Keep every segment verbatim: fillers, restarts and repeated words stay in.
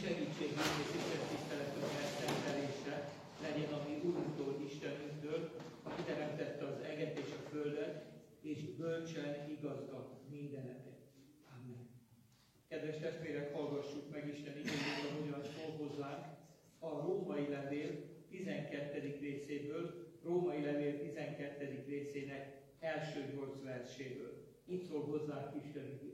segítségünk és Isten tiszteletünk megszentelése legyen a mi Úrunktól, Istenünktől, aki teremtette az eget és a földet, és bölcsen igazgat mindeneket. Amen. Kedves testvérek, hallgassuk meg Isten igéjét, ahogyan szól hozzánk a Római Levél tizenkettedik részéből, Római Levél tizenkettedik részének első nyolc verséből. Itt szól hozzánk Isten igéje.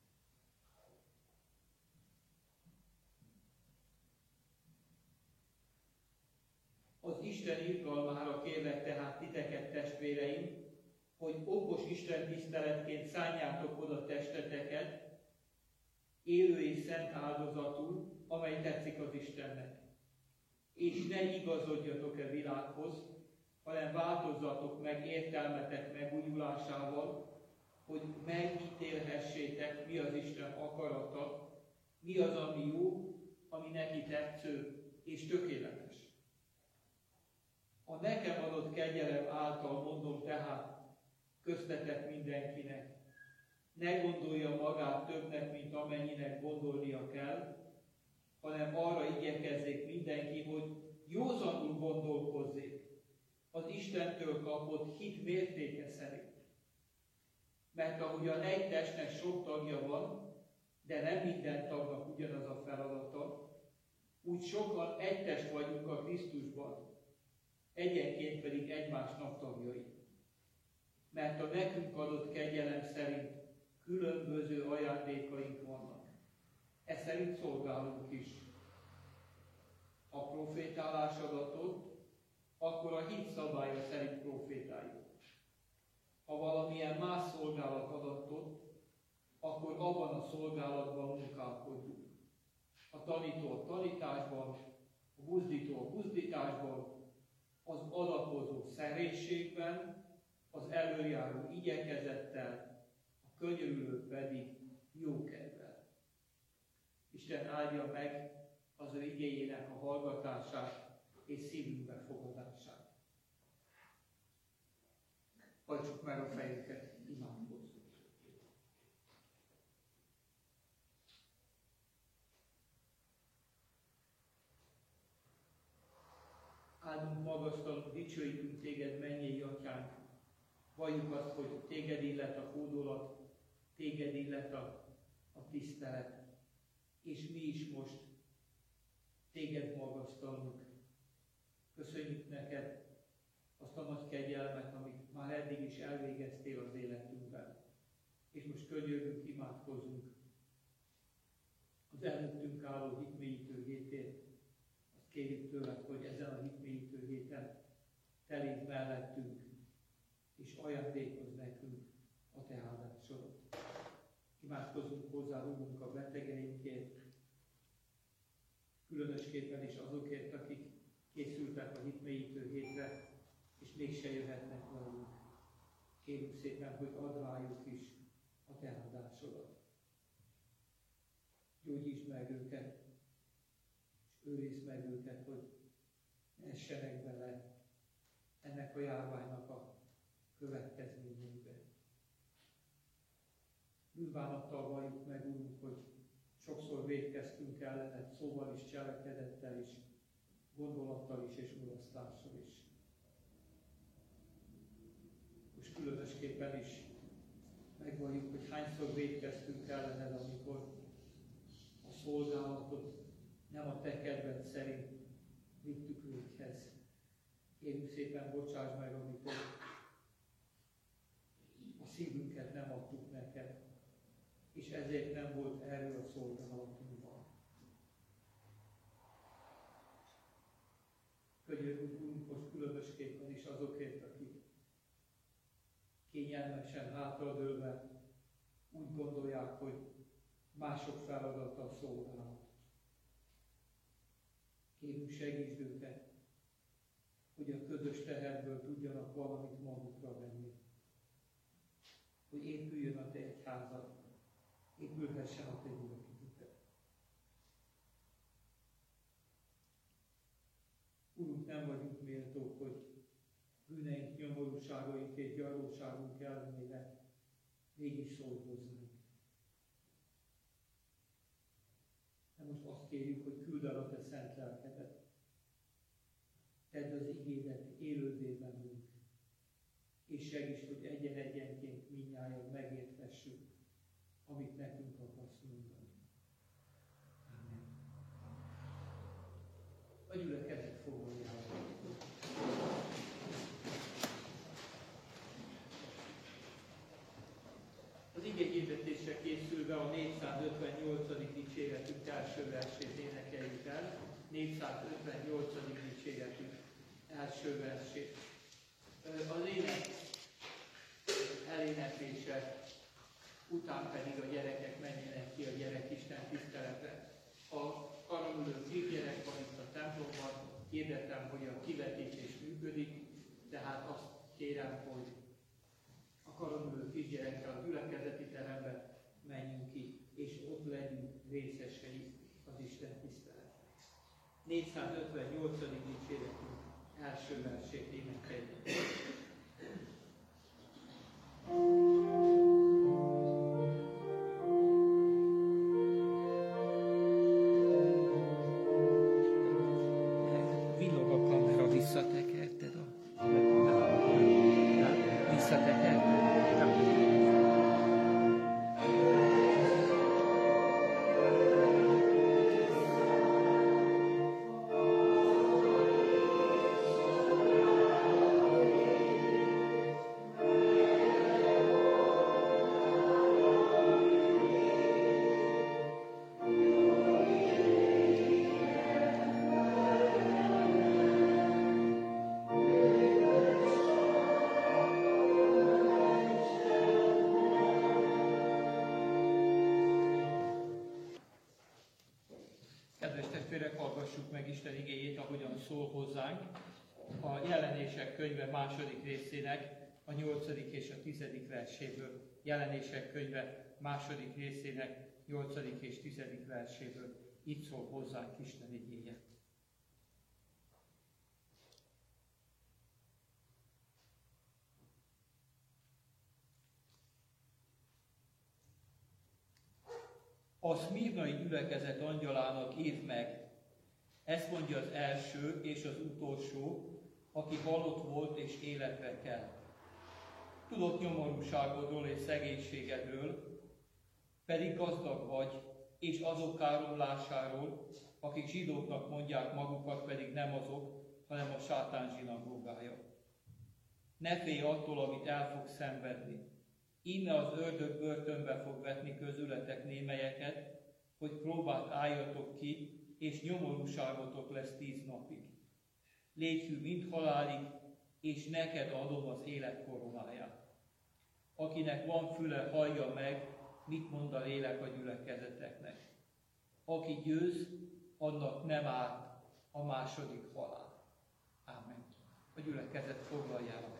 Az Isten irgalmára kérlek tehát titeket, testvéreim, hogy okos Isten tiszteletként szánjátok oda testeteket, élő és szent áldozatul, amely tetszik az Istennek. És ne igazodjatok-e világhoz, hanem változzatok meg értelmetek megújulásával, hogy megítélhessétek, mi az Isten akarata, mi az, ami jó, ami neki tetsző és tökéletes. A nekem adott kegyelem által mondom tehát köztetek mindenkinek, ne gondolja magát többnek, mint amennyinek gondolnia kell, hanem arra igyekezzék mindenki, hogy józanul gondolkozzék az Istentől kapott hit mértéke szerint. Mert ahogyan egy testnek sok tagja van, de nem minden tagnak ugyanaz a feladata, úgy sokan egy test vagyunk a Krisztusban, egyenként pedig egymásnak tagjai. Mert a nekünk adott kegyelem szerint különböző ajándékaink vannak. Ez szerint szolgálunk is. A profétálás adatot, akkor a hit szabálya szerint profétáljuk. Ha valamilyen más szolgálat adatot, akkor abban a szolgálatban munkálkodjunk. A tanító a tanításban, a buzdító a buzdításban, az adakozó szerénységben, az előjáró igyekezettel, a könyörülő pedig jókedvel. Isten áldja meg az ő igéjének a hallgatását és szívünk befogadását. Hajtsuk meg a fejünket, imádkozzunk. Áldunk, magasztalunk, dicsőítünk téged, mennyei atyánk. Valljuk azt, hogy téged illet a hódolat, téged illet a, a tisztelet. És mi is most téged magasztalunk. Köszönjük neked azt a nagy kegyelmet, amit már eddig is elvégeztél az életünkben. És most könyörgünk, imádkozunk az előttünk álló hitmélyítő hétért. Azt kérjük tőled, hogy ezen a hitmélyítő héten te légy mellettünk, és ajándékozz nekünk a te áldásodat. Imádkozunk hozzá, rúgunk a betegeinkért, különösképpen is azokért, akik készültek a hitmélyítő hétre, és mégse jöhetnek velünk. Kérjük szépen, hogy add rájuk is a te áldásodat. Gyógyítsd meg őket, és őrizd meg őket, hogy ne essenek bele ennek a járványnak a következményeibe. Bűnbánattal valljuk meg, Úrunk, hogy sokszor vétkeztünk ellened szóval is, cselekedettel is, gondolattal is és mulasztással is. Most különösképpen is megvalljuk, hogy hányszor vétkeztünk ellened, amikor a szolgálatot nem a te kedved szerint vittük véghez. Kérjük szépen, bocsáss meg, amikor a szívünket nem adtuk neked, és ezért nem volt erő a szolgálatunkban. Könyörgünk, Úrunk, most különösképpen is azokért, akik kényelmesen hátradőlve úgy gondolják, hogy mások feladata a szolgálat. Kérünk, segítsd őket, hogy a közös teherből tudjanak valamit magukra venni. Hogy épüljön a te egyházad, épülhessen a te gyülekezeted. Úrunk, nem vagyunk méltók, hogy bűneink, nyomorúságaink és gyarlóságunk ellenére mégis szólj hozzánk. De most most azt kérjük, hogy küld el a te szent lelkedet. Tedd az igédet élővé bennünk, és segíts, hogy egyen-egyenként mindnyájan megérthessük, amit nekünk akarsz mondani. Amen. A gyülekezet foglalja. Az igéhirdetésre készülve a négyszázötvennyolcadik dicséretünk első versét énekeljük el. négyszázötvennyolcadik dicséretünk első versét. Az ének eléneklése után pedig a gyerekek menjenek ki a gyerekisten tiszteletre. A karamülő két gyerek van itt a templomban, hirdetem, hogy a kivetítés működik, tehát azt kérem, hogy a karamülő kisgyerekkel a gyülekezeti terembe menjünk ki, és ott legyünk részesei az Isten tiszteletnek. négyszázötvennyolcadik dicséretünk első versét énekeljük. Villog a kamera, visszatekerted a... Visszatekerted. Hallgassuk meg Isten igéjét, ahogyan szól hozzánk. A Jelenések könyve második részének a nyolcadik és a tizedik verséből. Jelenések könyve második részének nyolcadik és tizedik verséből. Így szól hozzánk Isten igéje. A szmirnai gyülekezet angyalának írd meg, ezt mondja az első és az utolsó, aki halott volt és életre kelt. Tudok nyomorúságodról és szegénységedről, pedig gazdag vagy, és azok káromlásáról, akik zsidóknak mondják magukat, pedig nem azok, hanem a sátán zsinagógája. Ne félj attól, amit el fogsz szenvedni. Íme az ördög börtönbe fog vetni közületek némelyeket, hogy próbát álljatok ki, és nyomorúságotok lesz tíz napig. Légy hű mind halálig, és neked adom az élet koronáját. Akinek van füle, hallja meg, mit mond a lélek a gyülekezeteknek. Aki győz, annak nem árt a második halál. Ámen. A gyülekezet foglalja el.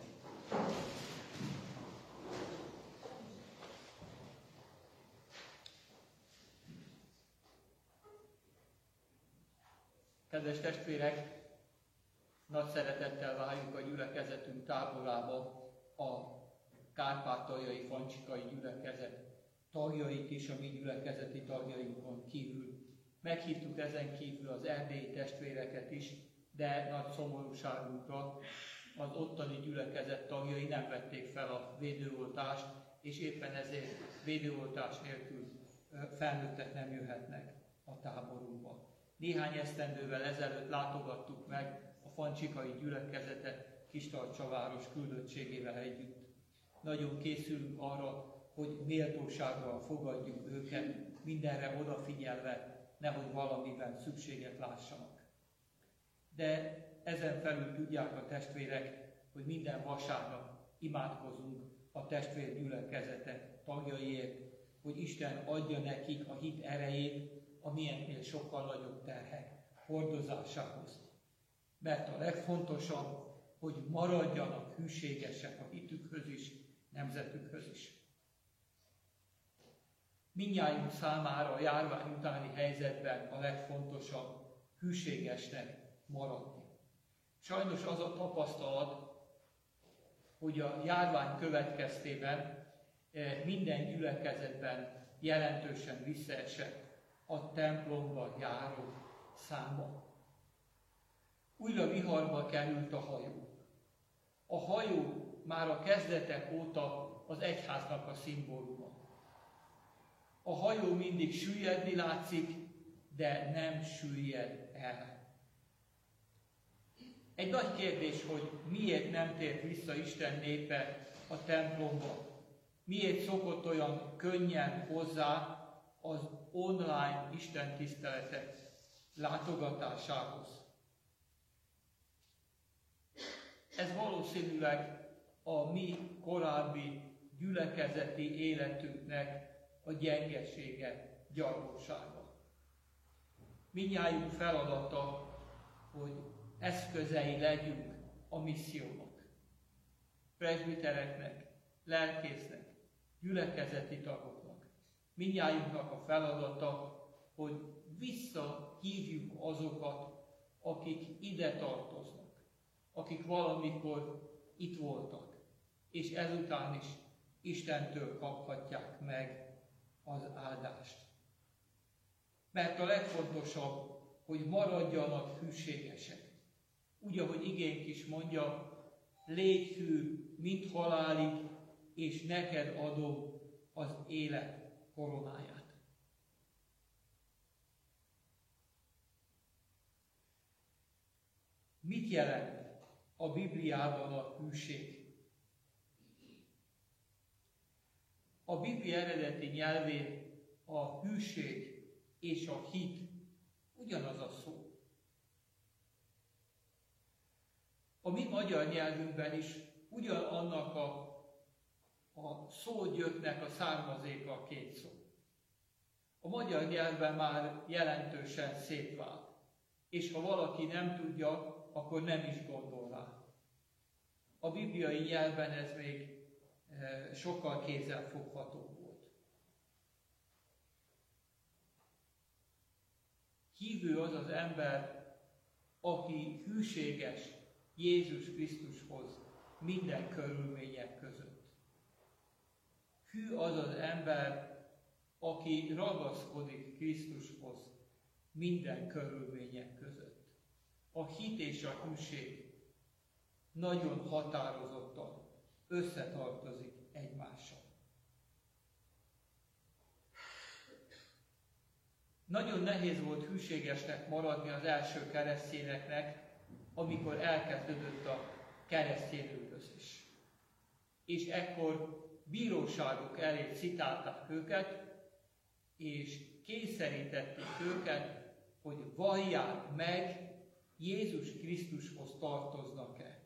Kedves testvérek, nagy szeretettel várjuk a gyülekezetünk táborába a kárpátaljai fancsikai gyülekezet tagjait is, a mi gyülekezeti tagjainkon kívül. Meghívtuk ezen kívül az erdélyi testvéreket is, de nagy szomorúságunkra az ottani gyülekezet tagjai nem vették fel a védőoltást, és éppen ezért védőoltás nélkül felnőttek nem jöhetnek a táborunkba. Néhány esztendővel ezelőtt látogattuk meg a fancsikai gyülekezetet Kistarcsaváros küldöttségével együtt. Nagyon készülünk arra, hogy méltósággal fogadjuk őket, mindenre odafigyelve, nehogy valamiben szükséget lássanak. De ezen felül tudják a testvérek, hogy minden vasárnap imádkozunk a testvérgyülekezetek tagjaiért, hogy Isten adja nekik a hit erejét, a miénknél sokkal nagyobb terhek hordozásához. Mert a legfontosabb, hogy maradjanak hűségesek a hitükhöz is, nemzetükhöz is. Mindnyájunk számára a járvány utáni helyzetben a legfontosabb hűségesnek maradni. Sajnos az a tapasztalat, hogy a járvány következtében minden gyülekezetben jelentősen visszaesett a templomba járó száma. Újra viharba került a hajó. A hajó már a kezdetek óta az egyháznak a szimbóluma. A hajó mindig süllyedni látszik, de nem süllyed el. Egy nagy kérdés, hogy miért nem tért vissza Isten népe a templomba. Miért szokott olyan könnyen hozzá az online istentiszteletek látogatásához. Ez valószínűleg a mi korábbi gyülekezeti életünknek a gyengesége, gyarlósága. Mindnyájunk feladata, hogy eszközei legyünk a missziónak. Presbitereknek, lelkésznek, gyülekezeti tagoknak. Mindnyájunknak a feladata, hogy visszahívjuk azokat, akik ide tartoznak, akik valamikor itt voltak, és ezután is Istentől kaphatják meg az áldást. Mert a legfontosabb, hogy maradjanak hűségesek. Úgy, ahogy igénk is mondja, légy hű, mint halálig, és neked adom az élet koronáját. Mit jelent a Bibliában a hűség? A Biblia eredeti nyelvén a hűség és a hit ugyanaz a szó. A mi magyar nyelvünkben is ugyanannak a, a szógyöknek a származéka a két szó. A magyar nyelvben már jelentősen szétvált, és ha valaki nem tudja, akkor nem is gondol rá. A bibliai nyelvben ez még e, sokkal kézzelfoghatóbb volt. Hívő az az ember, aki hűséges Jézus Krisztushoz minden körülmények között. Hű az az ember, aki ragaszkodik Krisztushoz minden körülmények között. A hit és a hűség nagyon határozottan összetartozik egymással. Nagyon nehéz volt hűségesnek maradni az első keresztényeknek, amikor elkezdődött a keresztényüldözés. És ekkor bíróságok elé citálták őket, és kényszerítették őket, hogy vallják meg, Jézus Krisztushoz tartoznak-e.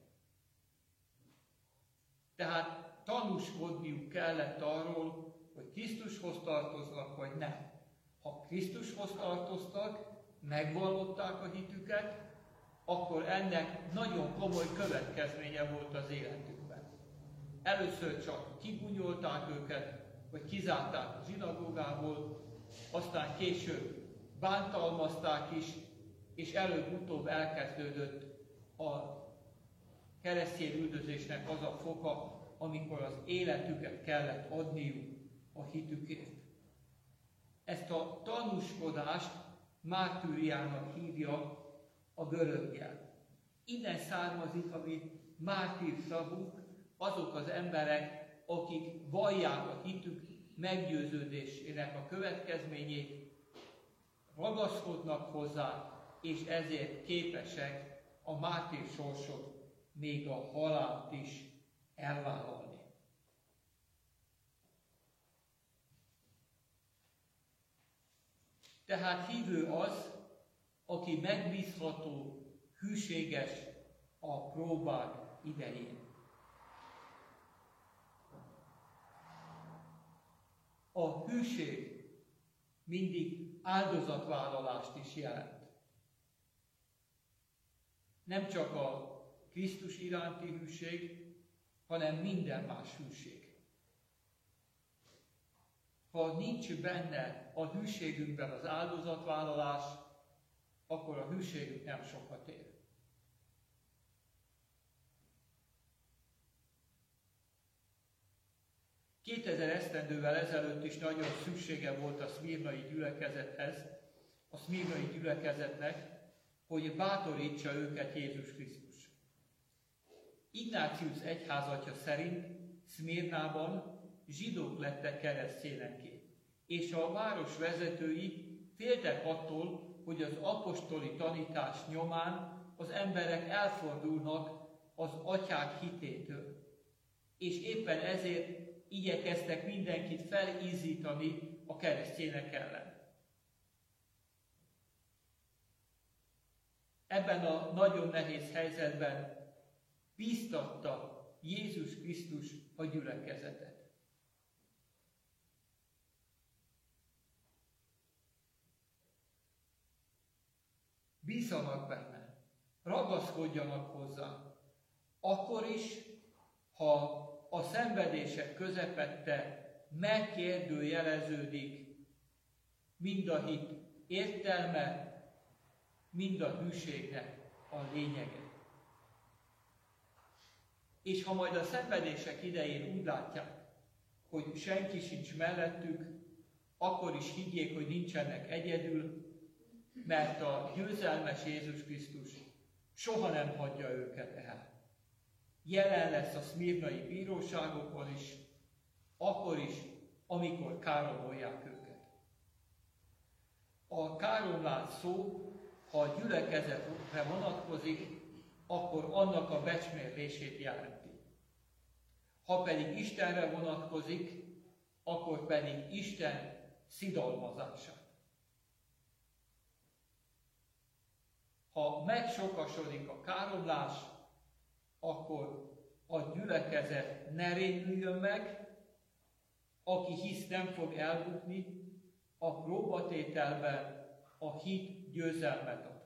Tehát tanúskodniuk kellett arról, hogy Krisztushoz tartoznak, vagy nem. Ha Krisztushoz tartoztak, megvallották a hitüket, akkor ennek nagyon komoly következménye volt az életükben. Először csak kibunyolták őket, vagy kizárták a zsinagógából, aztán később bántalmazták is, és előbb-utóbb elkezdődött a keresztény üldözésnek az a foka, amikor az életüket kellett adniuk a hitükért. Ezt a tanúskodást mártűriának hívja a görög nyelv. Innen származik a mi mártír szavunk, azok az emberek, akik vallják a hitük meggyőződésének a következményét, ragaszkodnak hozzá, és ezért képesek a mártír sorsot, még a halált is elvállalni. Tehát hívő az, aki megbízható, hűséges a próbák idején. A hűség mindig áldozatvállalást is jelent. Nem csak a Krisztus iránti hűség, hanem minden más hűség. Ha nincs benne a hűségünkben az áldozatvállalás, akkor a hűségünk nem sokat ér. kétezer esztendővel ezelőtt is nagyon szüksége volt a szmirnai gyülekezethez, a szmirnai gyülekezetnek, hogy bátorítsa őket Jézus Krisztus. Ignácius egyházatja szerint Szmirnában zsidók lettek keresztényekké, és a város vezetői féltek attól, hogy az apostoli tanítás nyomán az emberek elfordulnak az atyák hitétől. És éppen ezért igyekeztek mindenkit felízítani a keresztények ellen. Ebben a nagyon nehéz helyzetben bíztatta Jézus Krisztus a gyülekezetet. Bízzanak benne, ragaszkodjanak hozzá, akkor is, ha a szenvedések közepette megkérdőjeleződik mind a hit értelme, mind a hűségnek a lényege. És ha majd a szenvedések idején úgy látják, hogy senki sincs mellettük, akkor is higgyék, hogy nincsenek egyedül, mert a győzelmes Jézus Krisztus soha nem hagyja őket el. Jelen lesz a szmirnai bíróságokon is, akkor is, amikor káromolják őket. A káromlás szó, ha a gyülekezetre vonatkozik, akkor annak a becsmérlését jelenti. Ha pedig Istenre vonatkozik, akkor pedig Isten szidalmazását. Ha megsokasodik a káromlás, akkor a gyülekezet ne rémüljön meg, aki hisz nem fog elbukni, a próbatételben a hit győzelmet ad.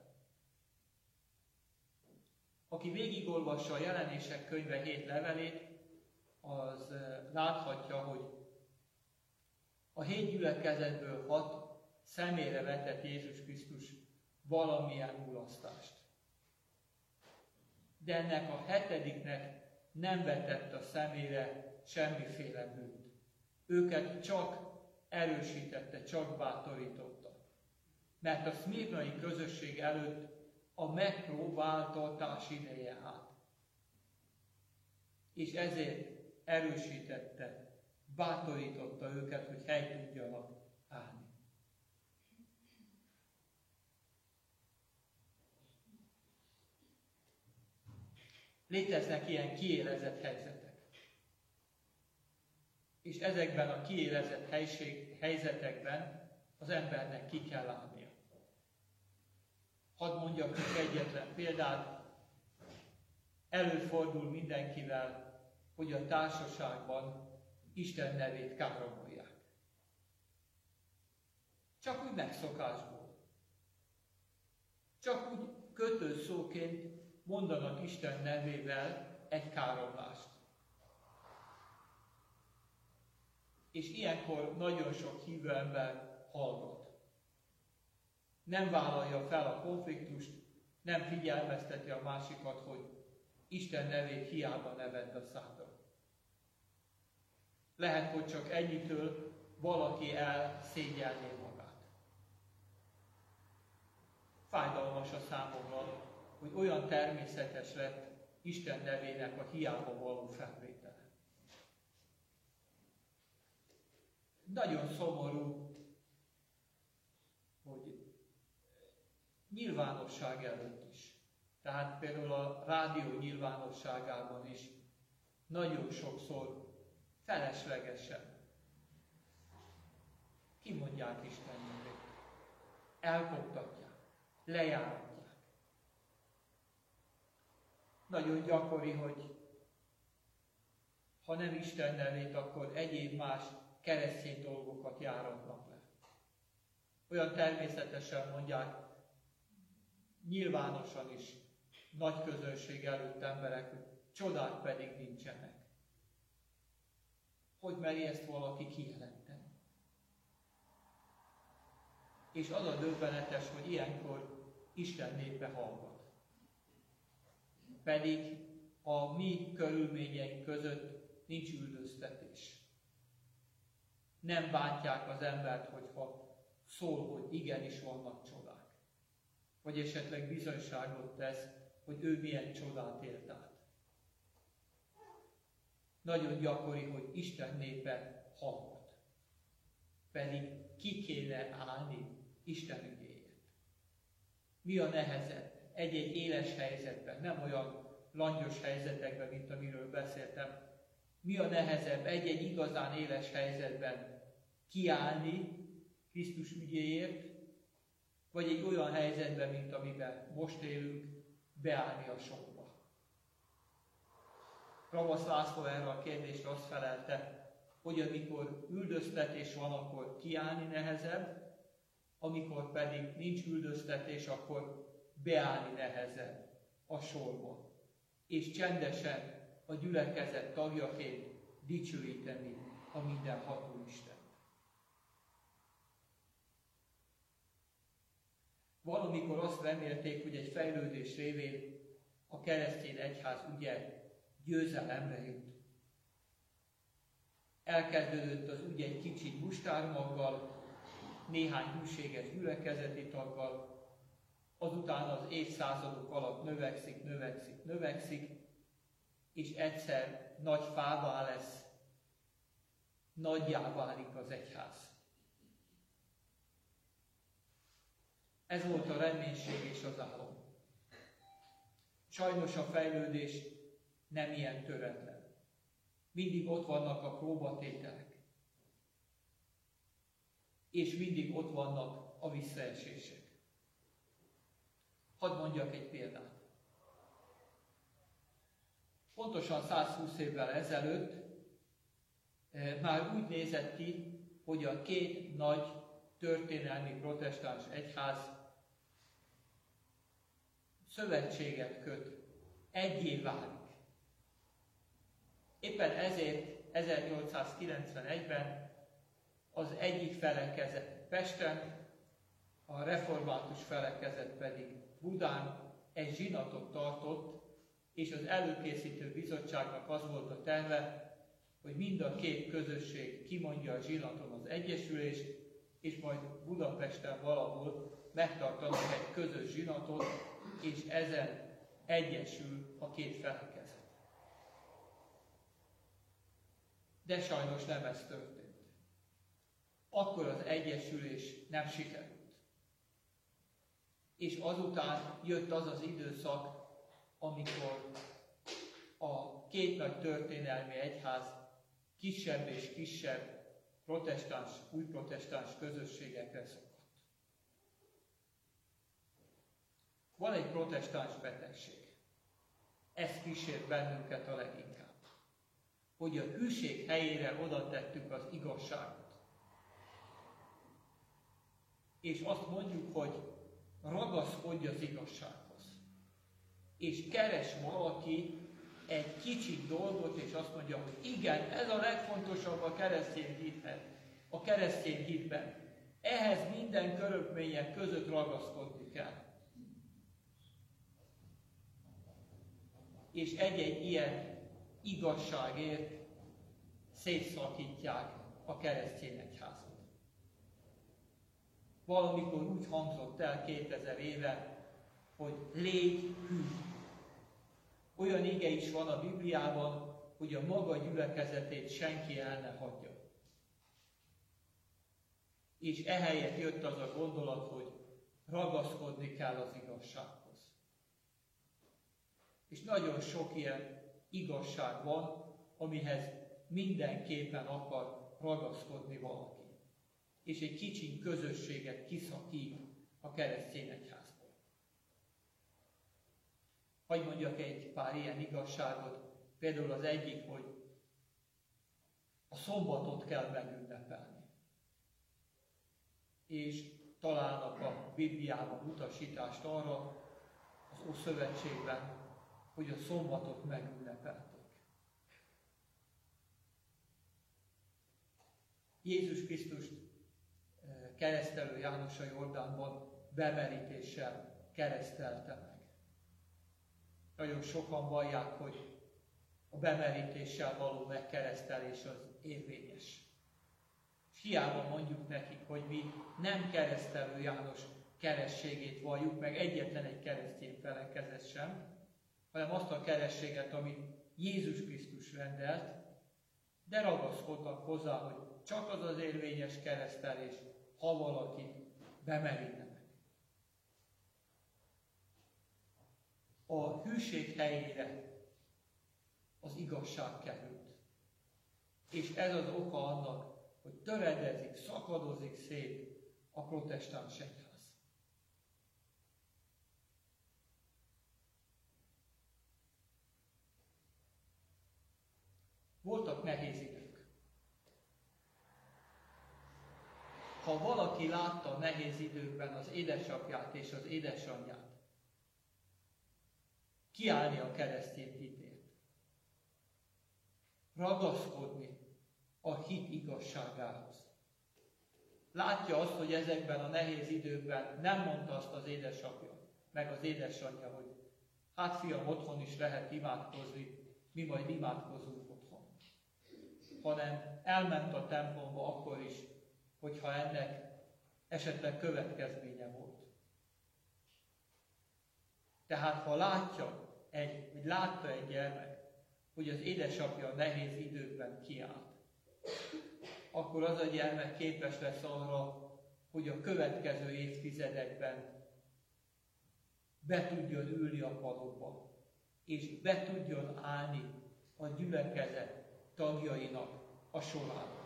Aki végigolvassa a Jelenések könyve hét levelét, az láthatja, hogy a hét gyülekezetből hat személyre vetett Jézus Krisztus valamilyen mulasztást. De ennek a hetediknek nem vetett a szemére semmiféle bűnt. Őket csak erősítette, csak bátorította. Mert a szmirnai közösség előtt a megpróbáltatás ideje állt. És ezért erősítette, bátorította őket, hogy helyt tudjanak állni. Léteznek ilyen kiélezett helyzetek. És ezekben a kiélezett helység, helyzetekben az embernek ki kell állnia. Hadd mondjak csak egyetlen példát. Előfordul mindenkivel, hogy a társaságban Isten nevét káromolják. Csak úgy megszokásból. Csak úgy kötőszóként mondanak Isten nevével egy káromlást. És ilyenkor nagyon sok hívő ember hallgat. Nem vállalja fel a konfliktust, nem figyelmezteti a másikat, hogy Isten nevét hiába ne vedd a szádra. Lehet, hogy csak ennyitől valaki elszégyelné magát. Fájdalmas a számomra, hogy olyan természetes lett Isten nevének a hiába való felvétele. Nagyon szomorú, hogy nyilvánosság előtt is, tehát például a rádió nyilvánosságában is nagyon sokszor feleslegesen kimondják Isten nevét, elkoptatják, lejáratják. Nagyon gyakori, hogy ha nem Isten nevét, akkor egyéb más keresztény dolgokat járatnak le. Olyan természetesen mondják, nyilvánosan is, nagy közönség előtt emberek, hogy csodák pedig nincsenek. Hogy meri ezt valaki kijelenteni? És az a döbbenetes, hogy ilyenkor Isten népe hallgat. Pedig a mi körülményeink között nincs üldöztetés. nem bántják az embert, hogyha szól, hogy igenis vannak csodák. Vagy esetleg bizonyságot tesz, hogy ő milyen csodát élt át. Nagyon gyakori, hogy Isten népe hallgat. Pedig ki kéne állni Isten ügyéért. Mi a nehezebb? Egy-egy éles helyzetben, nem olyan langyos helyzetekben, mint amiről beszéltem. Mi a nehezebb egy-egy igazán éles helyzetben kiállni Krisztus ügyéért, vagy egy olyan helyzetben, mint amiben most élünk, beállni a sorba. Ravasz László erre a kérdésre azt felelte, hogy amikor üldöztetés van, akkor kiállni nehezebb, amikor pedig nincs üldöztetés, akkor beállni nehezebb a sorba. És csendesen a gyülekezet tagjaként dicsőíteni a mindenható Istent. Valamikor azt remélték, hogy egy fejlődés révén a keresztény egyház ügye győzelemre jut. Elkezdődött az ügy egy kicsit mustármaggal, néhány hűséges gyülekezeti taggal, azután az évszázadok alatt növekszik, növekszik, növekszik, és egyszer nagy fává lesz, nagyjá válik az egyház. Ez volt a reménység és az álom. Sajnos a fejlődés nem ilyen töretlen. Mindig ott vannak a próbatételek. És mindig ott vannak a visszaesések. Hadd mondjak egy példát. Pontosan százhúsz évvel ezelőtt eh, már úgy nézett ki, hogy a két nagy történelmi protestáns egyház szövetséget köt, egyé válik. Éppen ezért ezernyolcszázkilencvenegyben az egyik felekezet Pesten, a református felekezet pedig Budán egy zsinatot tartott, és az előkészítő bizottságnak az volt a terve, hogy mind a két közösség kimondja a zsinaton az egyesülést, és majd Budapesten valahol megtartanak egy közös zsinatot, és ezen egyesül a két felekezet. De sajnos nem ez történt. Akkor az egyesülés nem sikerült. És azután jött az az időszak, amikor a két nagy történelmi egyház kisebb és kisebb protestáns, új protestáns közösségekre szokott. Van egy protestáns betegség. Ez kísért bennünket a leginkább. Hogy a hűség helyére oda tettük az igazságot. És azt mondjuk, hogy ragaszkodj az igazsághoz. És keres valaki egy kicsit dolgot, és azt mondja, hogy igen, ez a legfontosabb a keresztény hitben. A keresztény hitben. Ehhez minden körülmények között ragaszkodni kell. És egy-egy ilyen igazságért szétszakítják a keresztény egyházat. Valamikor úgy hangzott el kétezer éve, hogy légy hű. Olyan ige is van a Bibliában, hogy a maga gyülekezetét senki el ne hagyja. És ehelyett jött az a gondolat, hogy ragaszkodni kell az igazsághoz. És nagyon sok ilyen igazság van, amihez mindenképpen akar ragaszkodni valaki. És egy kicsi közösséget kiszakít a keresztény egyházból. Hagy mondjak egy pár ilyen igazságot. Például az egyik, hogy a szombatot kell megünnepelni. És találnak a Bibliában utasítást arra, az Ószövetségben, hogy a szombatot megünnepelték. Jézus Krisztust keresztelő János a Jordánban bemerítéssel keresztelte meg. Nagyon sokan vallják, hogy a bemerítéssel való megkeresztelés az érvényes. És hiába mondjuk nekik, hogy mi nem Keresztelő János kerességét valljuk, meg egyetlen egy keresztény felekezet sem, hanem azt a kerességet, amit Jézus Krisztus rendelt, de ragaszkodtak hozzá, hogy csak az az érvényes keresztelés, ha valakit bemerítenek. A hűség helyére az igazság került. És ez az oka annak, hogy töredezik, szakadozik szét a protestáns egyház. Voltak nehéz idők. Ha valaki látta nehéz időkben az édesapját és az édesanyját kiállni a keresztény hitért, ragaszkodni a hit igazságához. Látja azt, hogy ezekben a nehéz időkben nem mondta azt az édesapja, meg az édesanyja, hogy hát fiam, otthon is lehet imádkozni, mi majd imádkozunk otthon. Hanem elment a templomba akkor is, hogyha ennek esetleg következménye volt. Tehát ha látja egy, vagy látta egy gyermek, hogy az édesapja nehéz időkben kiállt, akkor az a gyermek képes lesz arra, hogy a következő évtizedekben be tudjon ülni a padokba, és be tudjon állni a gyülekezet tagjainak a sorába.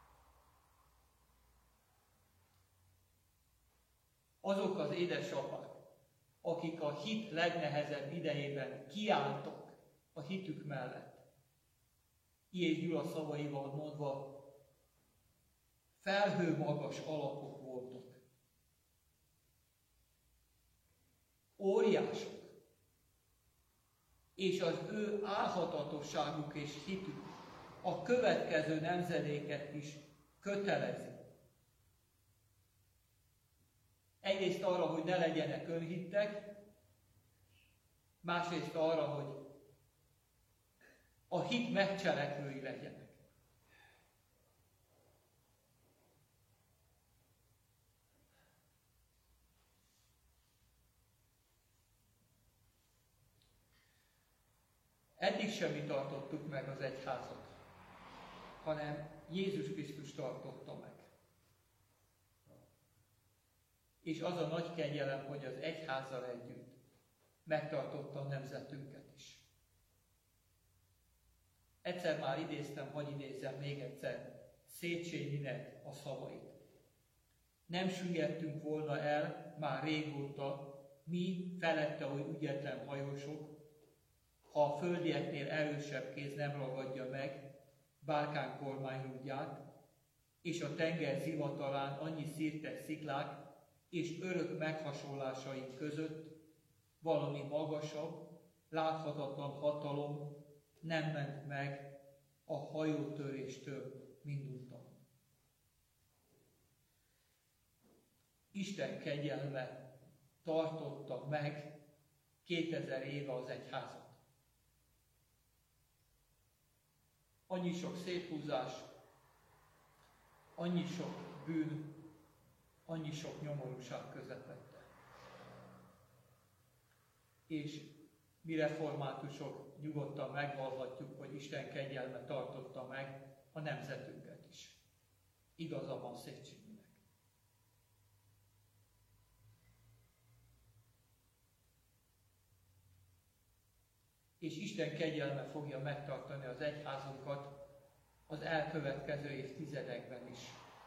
Azok az édesapák, akik a hit legnehezebb idejében kiálltak a hitük mellett, Ilyes Gyula szavaival mondva, felhőmagas alapok voltak. Óriások. És az ő álhatatosságuk és hitük a következő nemzedéket is kötelezi. Egyrészt arra, hogy ne legyenek önhittek, másrészt arra, hogy a hit megcselekvői legyenek. Eddig sem mi tartottuk meg az egyházat, hanem Jézus Krisztus tartotta meg. És az a nagy kegyelem, hogy az egyházzal együtt megtartotta a nemzetünket is. Egyszer már idéztem, vagy idézem még egyszer Széchenyinek a szavait. Nem süllyedtünk volna el már régóta, mi felette oly ügyetlen hajósok, ha a földieknél erősebb kéz nem ragadja meg bálkán kormányrúdját, és a tenger zivatarán annyi szirtes sziklák és örök meghasonlásaink között valami magasabb, láthatatlan hatalom nem ment meg a hajótöréstől minduntan. Isten kegyelme tartotta meg kétezer éve az egyházat. Annyi sok széthúzás, annyi sok bűn, annyi sok nyomorúság közepette. És mi reformátusok nyugodtan megvallhatjuk, hogy Isten kegyelme tartotta meg a nemzetünket is. Igaza van Széchenyinek. És Isten kegyelme fogja megtartani az egyházunkat az elkövetkező évtizedekben is.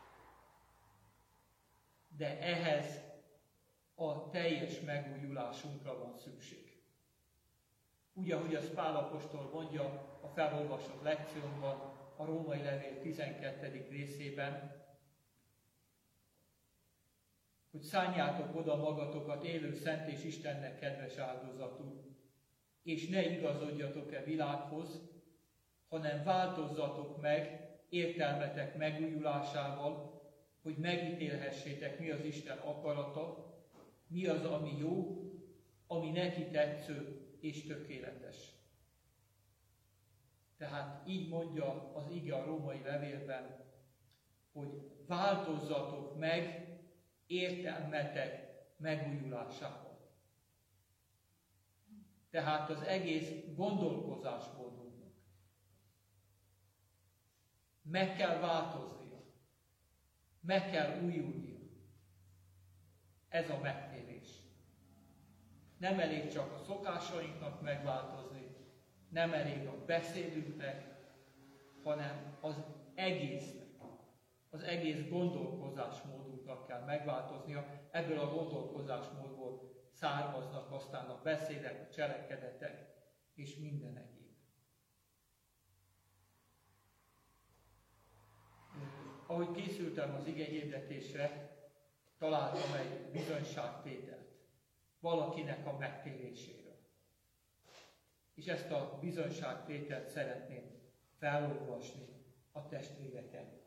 De ehhez a teljes megújulásunkra van szükség. Úgy, ahogy az Pál apostol mondja a felolvasott lekciónkban, a Római Levél tizenkettedik részében, hogy szánjátok oda magatokat élő, szent és Istennek kedves áldozatul, és ne igazodjatok-e világhoz, hanem változzatok meg értelmetek megújulásával, hogy megítélhessétek, mi az Isten akarata, mi az, ami jó, ami neki tetsző és tökéletes. Tehát így mondja az ige a Római Levélben, hogy változzatok meg értelmetek megújulásával. Tehát az egész gondolkozásmódunknak meg kell változnia, meg kell újulnia. Ez a megtérés. Nem elég csak a szokásainknak megváltozni, nem elég a beszédünknek, hanem az egésznek, az egész gondolkozásmódunknak kell megváltoznia. Ebből a gondolkozásmódból származnak aztán a beszédek, a cselekedetek és minden egyéb. Ahogy készültem az igehirdetésre, találtam egy bizonyságtételt valakinek a megtéréséről. És ezt a bizonyságtételt szeretném felolvasni a testvérek előtt.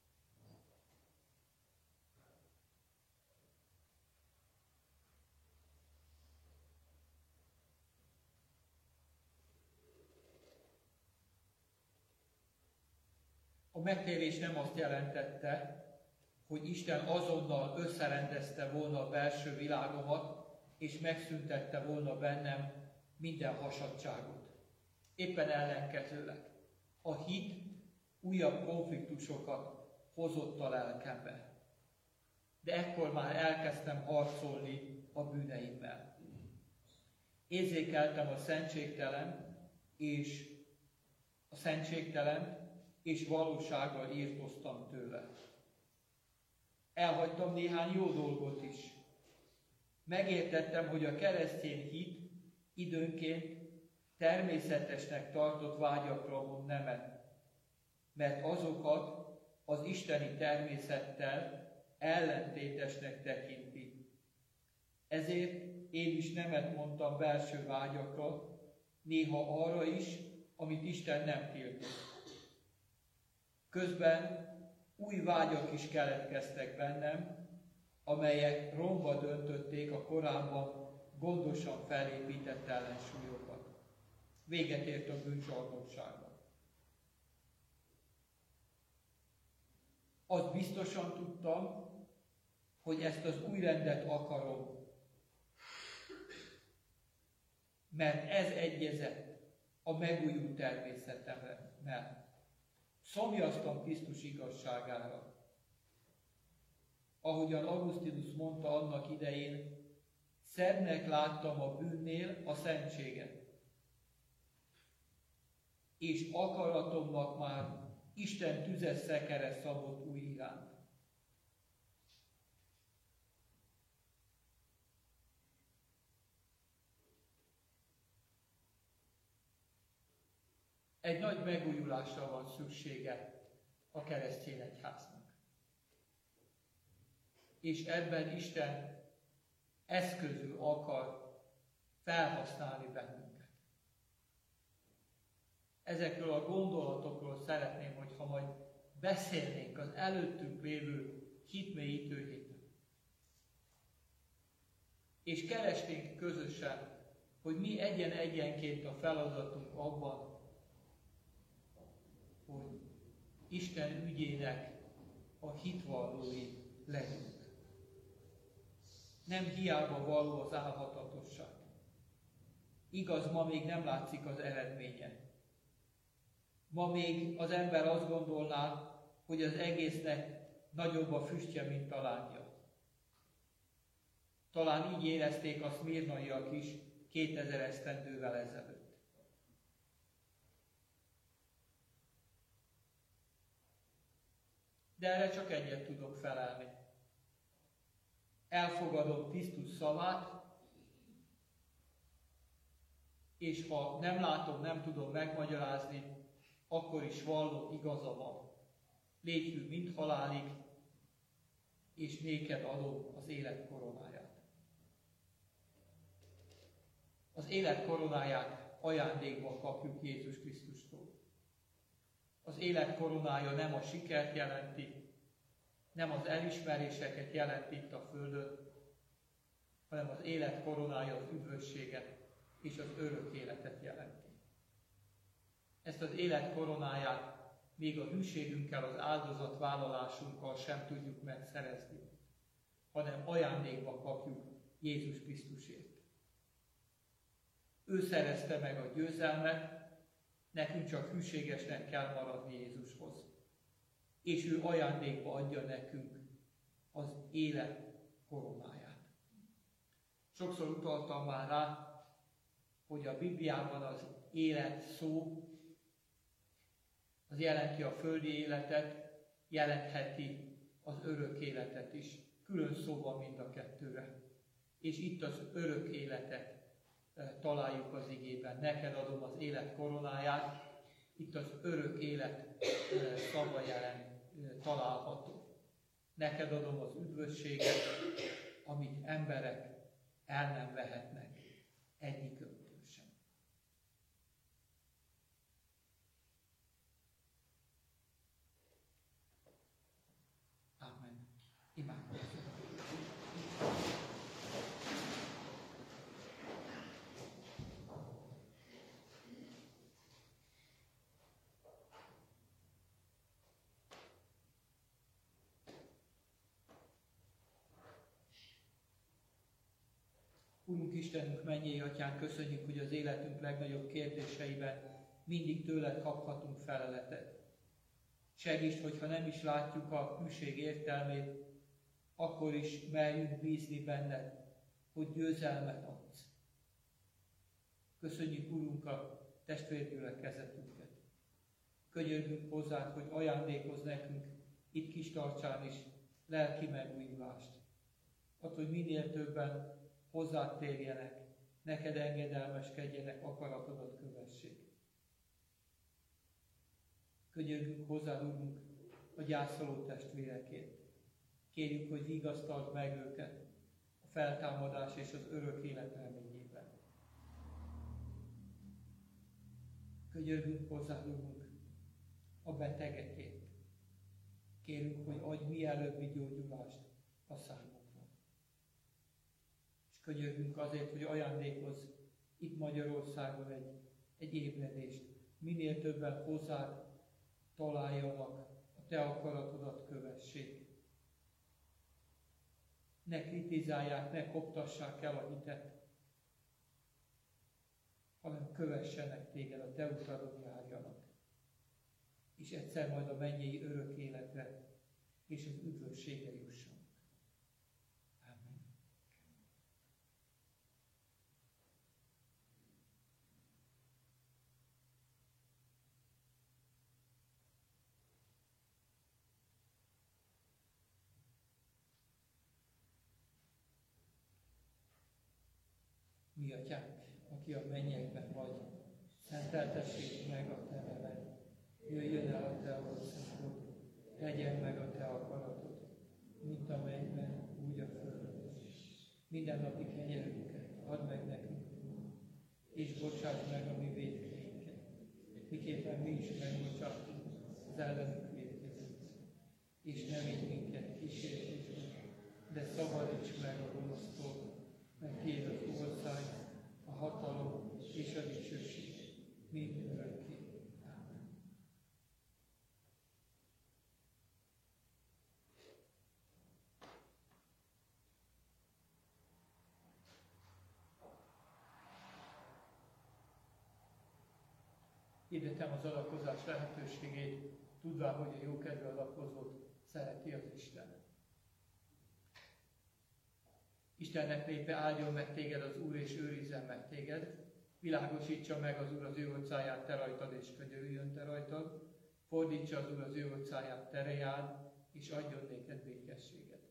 A megtérés nem azt jelentette, hogy Isten azonnal összerendezte volna a belső világomat, és megszüntette volna bennem minden hasadtságot. Éppen ellenkezőleg. A hit újabb konfliktusokat hozott a lelkembe. De ekkor már elkezdtem harcolni a bűneimmel. Érzékeltem a szentségtelen és a szentségtelen és valósággal írtoztam tőle. Elhagytam néhány jó dolgot is. Megértettem, hogy a keresztény hit időnként természetesnek tartott vágyakra mond nemet, mert azokat az isteni természettel ellentétesnek tekinti. Ezért én is nemet mondtam belső vágyakra, néha arra is, amit Isten nem tiltott. Közben új vágyak is keletkeztek bennem, amelyek romba döntötték a korábban gondosan felépített ellensúlyokat. Véget ért a bűnzsarnokságban. Azt biztosan tudtam, hogy ezt az új rendet akarom, mert ez egyezett a megújult természetemmel. Szomjaztam Krisztus igazságára. Ahogyan Augustinus mondta annak idején, szebbnek láttam a bűnnél a szentséget. És akaratomnak már Isten tüzes szekere szabott új iránt. Egy nagy megújulásra van szüksége a keresztény egyháznak. És ebben Isten eszközül akar felhasználni bennünket. Ezekről a gondolatokról szeretném, hogyha majd beszélnénk az előttünk lévő hitmélyítő héten. És keresnénk közösen, hogy mi egyen-egyenként a feladatunk abban, hogy Isten ügyének a hitvallói legyünk. Nem hiába való az álhatatosság. Igaz, ma még nem látszik az eredménye. Ma még az ember azt gondolná, hogy az egésznek nagyobb a füstje, mint a lángja. Talán így érezték a szmirnaiak is kétezer esztendővel ezelőtt. De erre csak egyet tudok felelni. Elfogadom Krisztus szavát, és ha nem látom, nem tudom megmagyarázni, akkor is vallom, igaza van. Légy hű, mint halálig, és néked adom az élet koronáját. Az élet koronáját ajándékban kapjuk Jézus Krisztustól. Az élet koronája nem a sikert jelenti, nem az elismeréseket jelenti itt a földön, hanem az élet koronája az üdvösséget és az örök életet jelenti. Ezt az élet koronáját még a hűségünkkel, az áldozatvállalásunkkal sem tudjuk megszerezni, hanem ajándékba kapjuk Jézus Krisztusért. Ő szerezte meg a győzelmet, nekünk csak hűségesnek kell maradni Jézushoz. És ő ajándékba adja nekünk az élet koronáját. Sokszor utaltam már rá, hogy a Bibliában az élet szó, az jelenti a földi életet, jelentheti az örök életet is. Külön szó van mind a kettőre. És itt az örök életet találjuk az igében. Neked adom az élet koronáját, itt az örök élet szava jelen található. Neked adom az üdvösséget, amit emberek el nem vehetnek egyikőttől sem. Amen. Imádkozzunk. Urunk Istenünk, mennyei Atyánk, köszönjük, hogy az életünk legnagyobb kérdéseiben mindig tőled kaphatunk feleletet. Segíts, hogyha nem is látjuk a hűség értelmét, akkor is merjünk bízni benned, hogy győzelmet adsz. Köszönjük, Urunk, a testvérgyülekezetünket. Könyörgünk hozzád, hogy ajándékozz nekünk itt Kistarcsán is lelki megújulást. Add, hogy minél többen hozzád térjenek, neked engedelmeskedjenek, akaratodat kövessék. Könyörgünk hozzád, Urunk, a gyászoló testvérekért. Kérjük, hogy vigasztald meg őket a feltámadás és az örök élet reményében. Könyörgünk hozzád, Urunk, a betegekért. Kérünk, hogy adj mielőbbi gyógyulást a számukra. És könyörgünk azért, hogy ajándékozz itt Magyarországon egy, egy ébredést. Minél többen hozzád találjanak, a te akaratodat kövessék. Ne kritizálják, ne koptassák el a hitet, hanem kövessenek téged, a te utadon járjanak. És egyszer majd a mennyei örök életre és az üdvösségre jussanak. Amen. Mi Atyánk, aki a mennyekben vagy, szenteltessék meg a te neved. Jöjjön el a te országod, legyen meg a te akaratod, mint a mennyben, úgy a földön is. Minden napi kenyerünket add meg nekünk, és bocsáss meg a mi vétkeinket, miképpen mi is megbocsátunk az ellenünk vétkezőknek. És ne vigy minket kísértésbe, de szabadíts meg a gonosztól, mert tiéd az ország, a hatalom és a dicsőség, mind örökké. Amen. Hirdetem az adakozás lehetőségét, tudván, hogy a jókedvű adakozót szereti az Isten. Istennek népe, áldjon meg téged az Úr, és őrizzen meg téged, világosítsa meg az Úr az ő orcáját te rajtad, és könyörüljön te rajtad, fordítsa az Úr az ő orcáját te reád, és adjon néked békességet.